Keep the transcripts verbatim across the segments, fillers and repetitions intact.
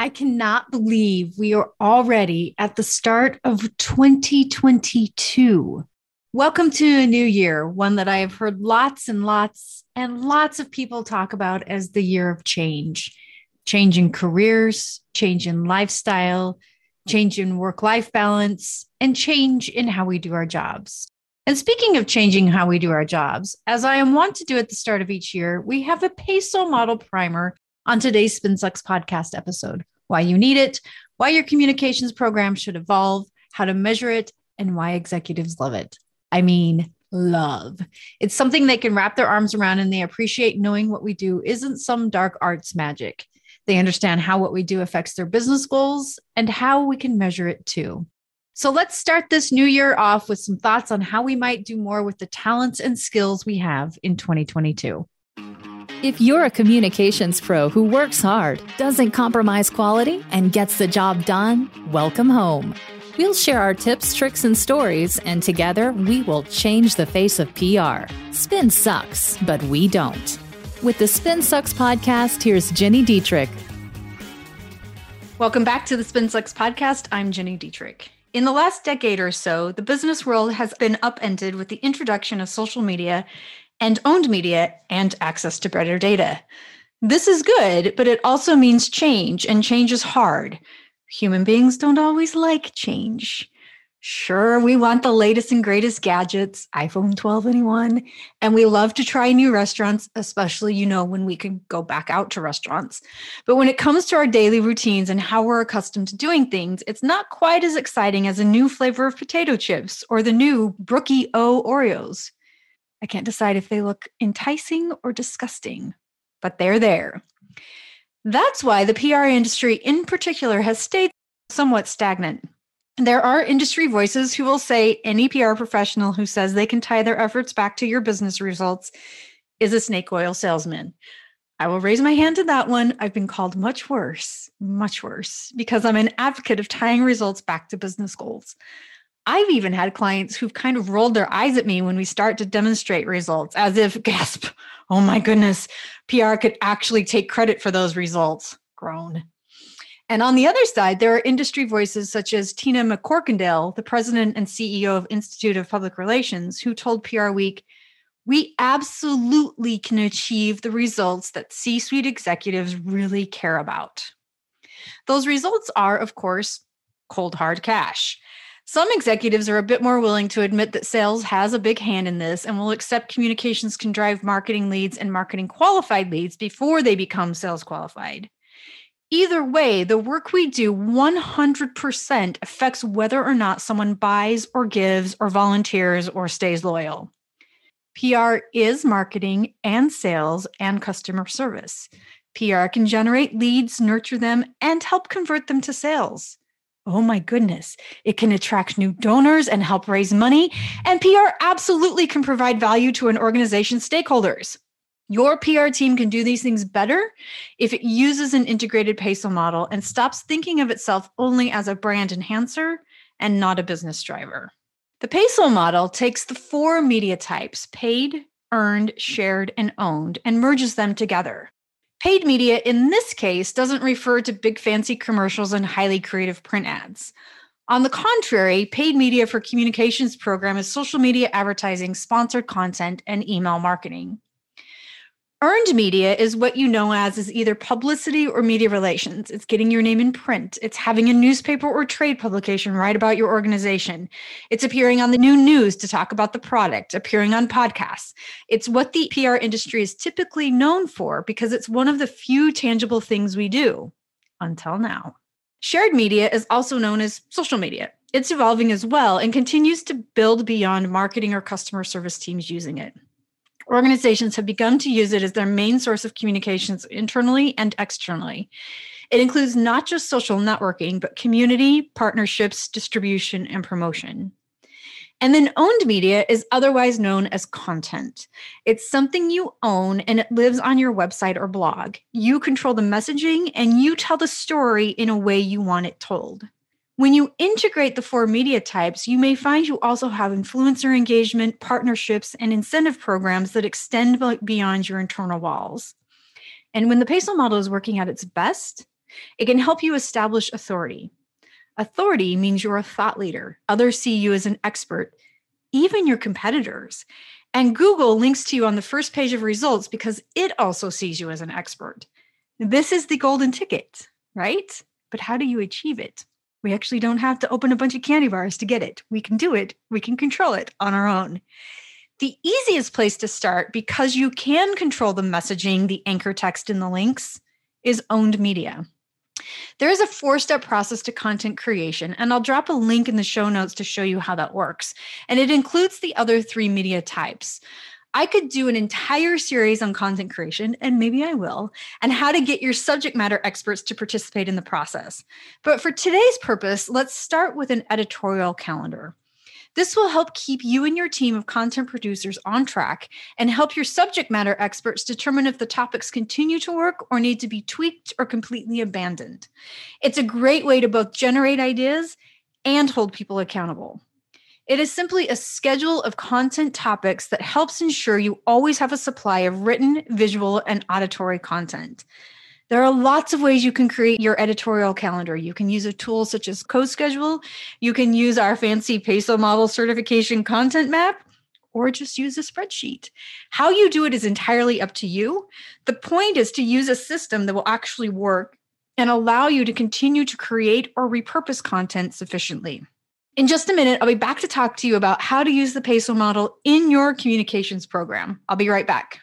I cannot believe we are already at the start of twenty twenty-two. Welcome to a new year, one that I have heard lots and lots and lots of people talk about as the year of change. Change in careers, change in lifestyle, change in work-life balance, and change in how we do our jobs. And speaking of changing how we do our jobs, as I am wont to do at the start of each year, we have a Peso Model Primer on today's SpinSucks podcast episode. Why you need it, why your communications program should evolve, how to measure it, and why executives love it. I mean, love. It's something they can wrap their arms around, and they appreciate knowing what we do isn't some dark arts magic. They understand how what we do affects their business goals and how we can measure it too. So let's start this new year off with some thoughts on how we might do more with the talents and skills we have in twenty twenty-two. If you're a communications pro who works hard, doesn't compromise quality, and gets the job done, welcome home. We'll share our tips, tricks, and stories, and together we will change the face of P R. Spin sucks, but we don't. With the SpinSucks podcast, here's Jenny Dietrich. Welcome back to the SpinSucks podcast. I'm Jenny Dietrich. In the last decade or so, the business world has been upended with the introduction of social media and owned media and access to better data. This is good, but it also means change, and change is hard. Human beings don't always like change. Sure, we want the latest and greatest gadgets, iPhone twelve, anyone, and we love to try new restaurants, especially, you know, when we can go back out to restaurants. But when it comes to our daily routines and how we're accustomed to doing things, it's not quite as exciting as a new flavor of potato chips or the new Brookie O Oreos. I can't decide if they look enticing or disgusting, but they're there. That's why the P R industry in particular has stayed somewhat stagnant. There are industry voices who will say any P R professional who says they can tie their efforts back to your business results is a snake oil salesman. I will raise my hand to that one. I've been called much worse, much worse, because I'm an advocate of tying results back to business goals. I've even had clients who've kind of rolled their eyes at me when we start to demonstrate results, as if, gasp, oh my goodness, P R could actually take credit for those results. Groan. And on the other side, there are industry voices such as Tina McCorkindale, the president and C E O of Institute of Public Relations, who told P R Week, we absolutely can achieve the results that C-suite executives really care about. Those results are, of course, cold hard cash. Some executives are a bit more willing to admit that sales has a big hand in this and will accept communications can drive marketing leads and marketing qualified leads before they become sales qualified. Either way, the work we do one hundred percent affects whether or not someone buys or gives or volunteers or stays loyal. P R is marketing and sales and customer service. P R can generate leads, nurture them, and help convert them to sales. Oh my goodness, it can attract new donors and help raise money, and P R absolutely can provide value to an organization's stakeholders. Your P R team can do these things better if it uses an integrated Peso model and stops thinking of itself only as a brand enhancer and not a business driver. The Peso model takes the four media types, paid, earned, shared, and owned, and merges them together. Paid media in this case doesn't refer to big fancy commercials and highly creative print ads. On the contrary, paid media for communications program is social media advertising, sponsored content, and email marketing. Earned media is what you know as is either publicity or media relations. It's getting your name in print. It's having a newspaper or trade publication write about your organization. It's appearing on the new news to talk about the product, appearing on podcasts. It's what the P R industry is typically known for because it's one of the few tangible things we do, until now. Shared media is also known as social media. It's evolving as well and continues to build beyond marketing or customer service teams using it. Organizations have begun to use it as their main source of communications internally and externally. It includes not just social networking, but community, partnerships, distribution, and promotion. And then owned media is otherwise known as content. It's something you own and it lives on your website or blog. You control the messaging and you tell the story in a way you want it told. When you integrate the four media types, you may find you also have influencer engagement, partnerships, and incentive programs that extend beyond your internal walls. And when the Peso model is working at its best, It can help you establish authority. Authority means you're a thought leader. Others see you as an expert, even your competitors. And Google links to you on the first page of results because it also sees you as an expert. This is the golden ticket, right? But how do you achieve it? We actually don't have to open a bunch of candy bars to get it. We can do it. We can control it on our own. The easiest place to start, because you can control the messaging, the anchor text, and the links, is owned media. There is a four-step process to content creation, and I'll drop a link in the show notes to show you how that works. And it includes the other three media types. I could do an entire series on content creation, and maybe I will, and how to get your subject matter experts to participate in the process. But for today's purpose, let's start with an editorial calendar. This will help keep you and your team of content producers on track and help your subject matter experts determine if the topics continue to work or need to be tweaked or completely abandoned. It's a great way to both generate ideas and hold people accountable. It is simply a schedule of content topics that helps ensure you always have a supply of written, visual, and auditory content. There are lots of ways you can create your editorial calendar. You can use a tool such as CoSchedule. You can use our fancy Peso Model certification content map, or just use a spreadsheet. How you do it is entirely up to you. The point is to use a system that will actually work and allow you to continue to create or repurpose content sufficiently. In just a minute, I'll be back to talk to you about how to use the Peso model in your communications program. I'll be right back.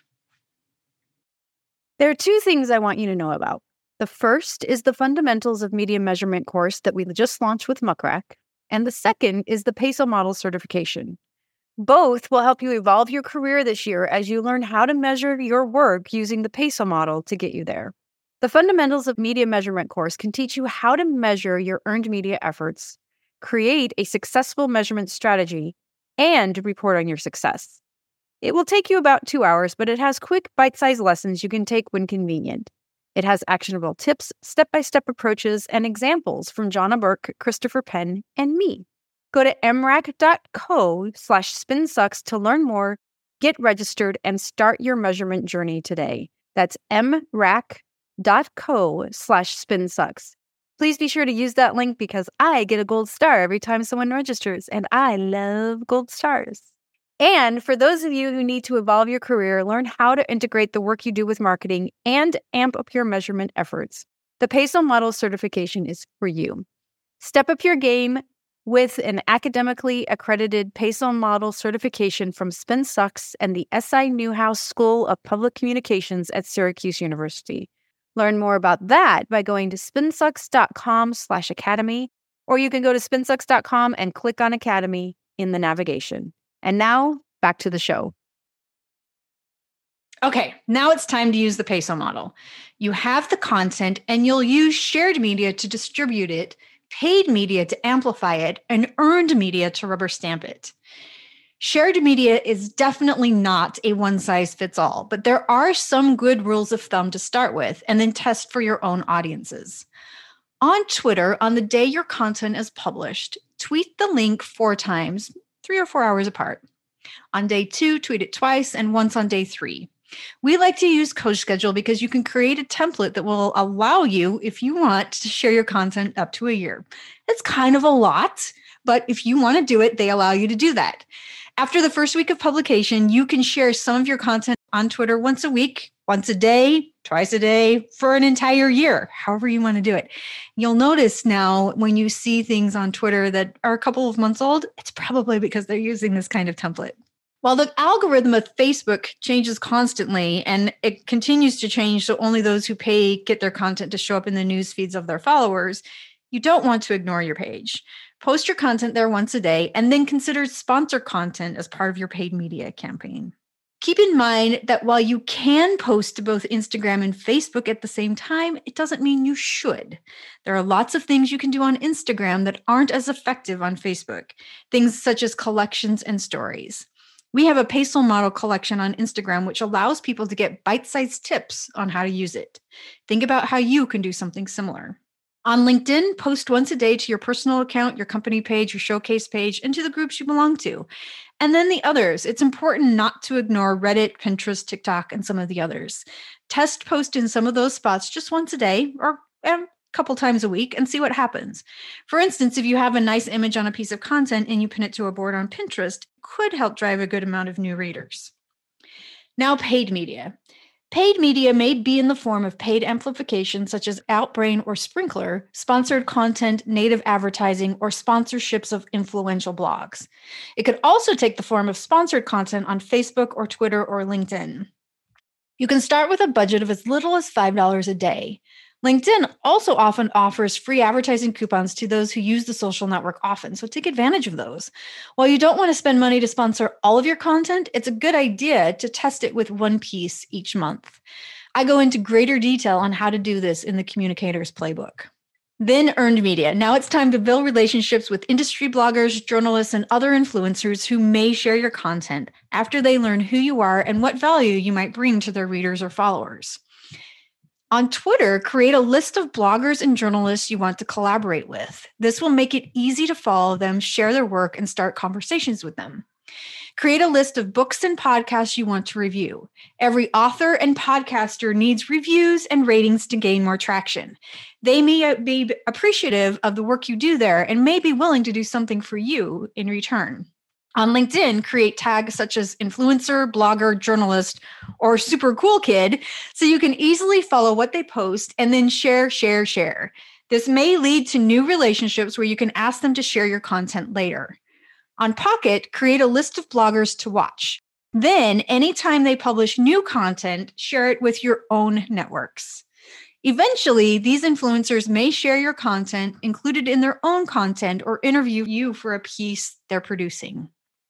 There are two things I want you to know about. The first is the Fundamentals of Media Measurement course that we just launched with Muck Rack, and the second is the Peso Model certification. Both will help you evolve your career this year as you learn how to measure your work using the Peso model to get you there. The Fundamentals of Media Measurement course can teach you how to measure your earned media efforts, create a successful measurement strategy, and report on your success. It will take you about two hours, but it has quick, bite-sized lessons you can take when convenient. It has actionable tips, step-by-step approaches, and examples from Jonna Burke, Christopher Penn, and me. Go to mrac.co slash spinsucks to learn more, get registered, and start your measurement journey today. That's mrac.co slash spinsucks. Please be sure to use that link because I get a gold star every time someone registers, and I love gold stars. And for those of you who need to evolve your career, learn how to integrate the work you do with marketing and amp up your measurement efforts, the Peso Model certification is for you. Step up your game with an academically accredited Peso Model certification from SpinSucks and the S I Newhouse School of Public Communications at Syracuse University. Learn more about that by going to spinsucks.com slash academy, or you can go to spinsucks dot com and click on Academy in the navigation. And now, back to the show. Okay, now it's time to use the Peso model. You have the content and you'll use shared media to distribute it, paid media to amplify it, and earned media to rubber stamp it. Shared media is definitely not a one-size-fits-all, but there are some good rules of thumb to start with and then test for your own audiences. On Twitter, on the day your content is published, tweet the link four times, three or four hours apart. On day two, tweet it twice, and once on day three. We like to use CoSchedule because you can create a template that will allow you, if you want, to share your content up to a year. It's kind of a lot, but if you want to do it, they allow you to do that. After the first week of publication, you can share some of your content on Twitter once a week, once a day, twice a day, for an entire year, however you want to do it. You'll notice now when you see things on Twitter that are a couple of months old, it's probably because they're using this kind of template. While the algorithm of Facebook changes constantly and it continues to change so only those who pay get their content to show up in the news feeds of their followers, you don't want to ignore your page. Post your content there once a day and then consider sponsor content as part of your paid media campaign. Keep in mind that while you can post to both Instagram and Facebook at the same time, it doesn't mean you should. There are lots of things you can do on Instagram that aren't as effective on Facebook, things such as collections and stories. We have a Peso model collection on Instagram, which allows people to get bite-sized tips on how to use it. Think about how you can do something similar. On LinkedIn, post once a day to your personal account, your company page, your showcase page, and to the groups you belong to. And then the others. It's important not to ignore Reddit, Pinterest, TikTok, and some of the others. Test post in some of those spots just once a day or um, couple times a week and see what happens. For instance, if you have a nice image on a piece of content and you pin it to a board on Pinterest, it could help drive a good amount of new readers. Now, paid media. Paid media may be in the form of paid amplification, such as Outbrain or Sprinkler, sponsored content, native advertising, or sponsorships of influential blogs. It could also take the form of sponsored content on Facebook or Twitter or LinkedIn. You can start with a budget of as little as five dollars a day. LinkedIn also often offers free advertising coupons to those who use the social network often, so take advantage of those. While you don't want to spend money to sponsor all of your content, it's a good idea to test it with one piece each month. I go into greater detail on how to do this in the Communicators Playbook. Then earned media. Now it's time to build relationships with industry bloggers, journalists, and other influencers who may share your content after they learn who you are and what value you might bring to their readers or followers. On Twitter, create a list of bloggers and journalists you want to collaborate with. This will make it easy to follow them, share their work, and start conversations with them. Create a list of books and podcasts you want to review. Every author and podcaster needs reviews and ratings to gain more traction. They may be appreciative of the work you do there and may be willing to do something for you in return. On LinkedIn, create tags such as influencer, blogger, journalist, or super cool kid so you can easily follow what they post and then share, share, share. This may lead to new relationships where you can ask them to share your content later. On Pocket, create a list of bloggers to watch. Then, anytime they publish new content, share it with your own networks. Eventually, these influencers may share your content included in their own content or interview you for a piece they're producing.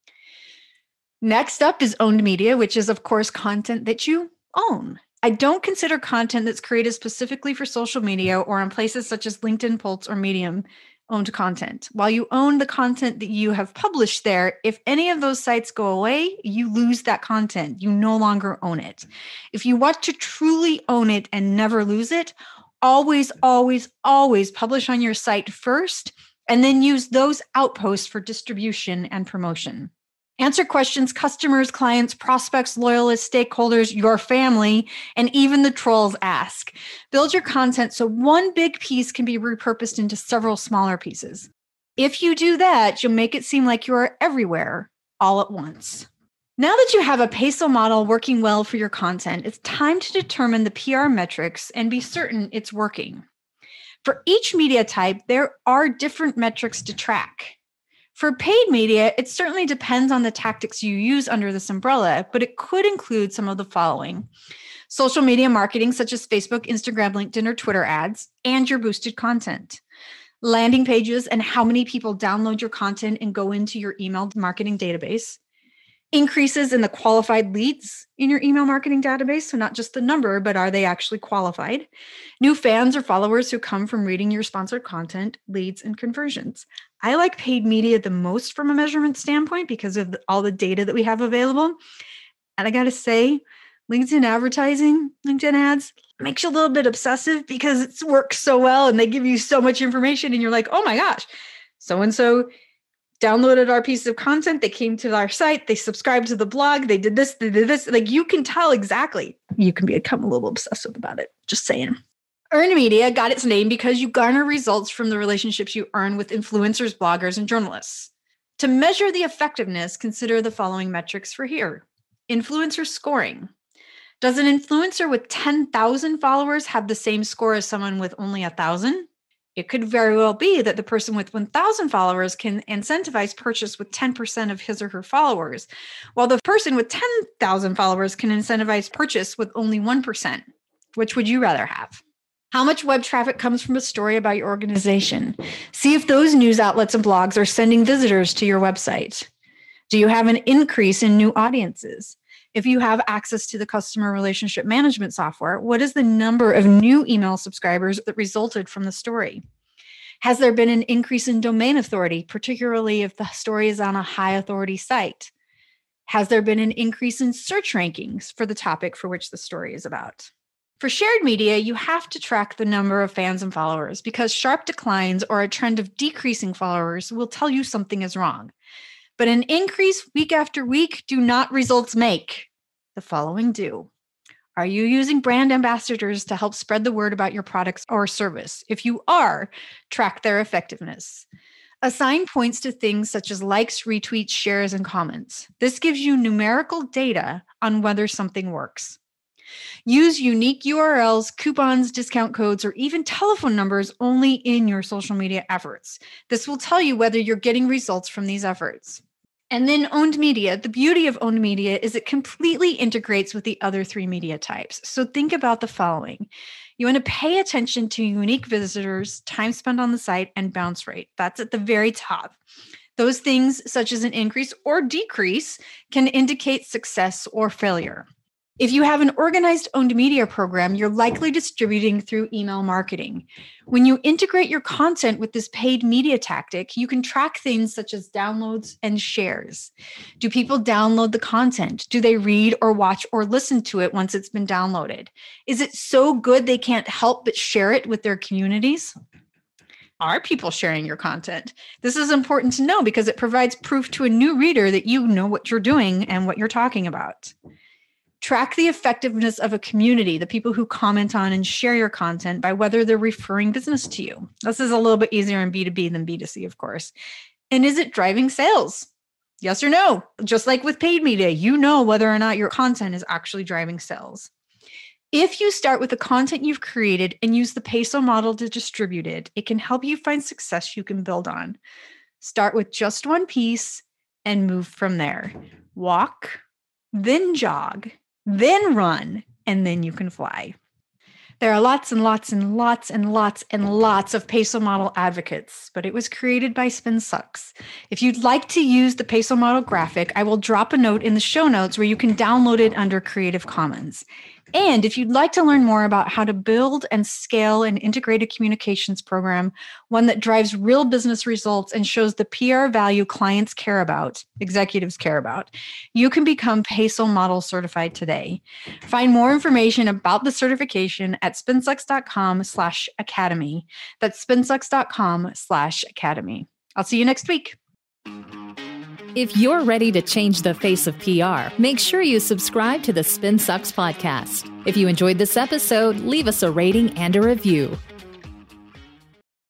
Next up is owned media, which is, of course, content that you own. I don't consider content that's created specifically for social media or on places such as LinkedIn, Pulse, or Medium owned content. While you own the content that you have published there, if any of those sites go away, you lose that content. You no longer own it. If you want to truly own it and never lose it, always, always, always publish on your site first, and then use those outposts for distribution and promotion. Answer questions customers, clients, prospects, loyalists, stakeholders, your family, and even the trolls ask. Build your content so one big piece can be repurposed into several smaller pieces. If you do that, you'll make it seem like you are everywhere all at once. Now that you have a Peso model working well for your content, it's time to determine the P R metrics and be certain it's working. For each media type, there are different metrics to track. For paid media, it certainly depends on the tactics you use under this umbrella, but it could include some of the following: social media marketing, such as Facebook, Instagram, LinkedIn, or Twitter ads, and your boosted content. Landing pages and how many people download your content and go into your email marketing database. Increases in the qualified leads in your email marketing database, so not just the number, but are they actually qualified? New fans or followers who come from reading your sponsored content, leads, and conversions. I like paid media the most from a measurement standpoint because of the, all the data that we have available. And I got to say, LinkedIn advertising, LinkedIn ads, makes you a little bit obsessive because it works so well and they give you so much information and you're like, oh my gosh, so-and-so downloaded our piece of content, they came to our site, they subscribed to the blog, they did this, they did this. Like, you can tell exactly. You can become a little obsessive about it. Just saying. Earned media got its name because you garner results from the relationships you earn with influencers, bloggers, and journalists. To measure the effectiveness, consider the following metrics for here. Influencer scoring. Does an influencer with ten thousand followers have the same score as someone with only one thousand? It could very well be that the person with one thousand followers can incentivize purchase with ten percent of his or her followers, while the person with ten thousand followers can incentivize purchase with only one percent. Which would you rather have? How much web traffic comes from a story about your organization? See if those news outlets and blogs are sending visitors to your website. Do you have an increase in new audiences? If you have access to the customer relationship management software, what is the number of new email subscribers that resulted from the story? Has there been an increase in domain authority, particularly if the story is on a high authority site? Has there been an increase in search rankings for the topic for which the story is about? For shared media, you have to track the number of fans and followers because sharp declines or a trend of decreasing followers will tell you something is wrong. But an increase week after week do not results make. The following do. Are you using brand ambassadors to help spread the word about your products or service? If you are, track their effectiveness. Assign points to things such as likes, retweets, shares, and comments. This gives you numerical data on whether something works. Use unique U R Ls, coupons, discount codes, or even telephone numbers only in your social media efforts. This will tell you whether you're getting results from these efforts. And then owned media. The beauty of owned media is it completely integrates with the other three media types. So think about the following. You want to pay attention to unique visitors, time spent on the site, and bounce rate. That's at the very top. Those things, such as an increase or decrease, can indicate success or failure. If you have an organized owned media program, you're likely distributing through email marketing. When you integrate your content with this paid media tactic, you can track things such as downloads and shares. Do people download the content? Do they read or watch or listen to it once it's been downloaded? Is it so good they can't help but share it with their communities? Are people sharing your content? This is important to know because it provides proof to a new reader that you know what you're doing and what you're talking about. Track the effectiveness of a community, the people who comment on and share your content, by whether they're referring business to you. This is a little bit easier in B two B than B two C, of course. And is it driving sales? Yes or no? Just like with paid media, you know whether or not your content is actually driving sales. If you start with the content you've created and use the Peso model to distribute it, it can help you find success you can build on. Start with just one piece and move from there. Walk, then jog, then run, and then you can fly. There are lots and lots and lots and lots and lots of Peso model advocates, but it was created by SpinSucks. If you'd like to use the Peso model graphic, I will drop a note in the show notes where you can download it under Creative Commons. And if you'd like to learn more about how to build and scale an integrated communications program, one that drives real business results and shows the P R value clients care about, executives care about, you can become Peso Model certified today. Find more information about the certification at spinsucks.com slash academy. That's spinsucks.com slash academy. I'll see you next week. If you're ready to change the face of P R, make sure you subscribe to the SpinSucks podcast. If you enjoyed this episode, leave us a rating and a review.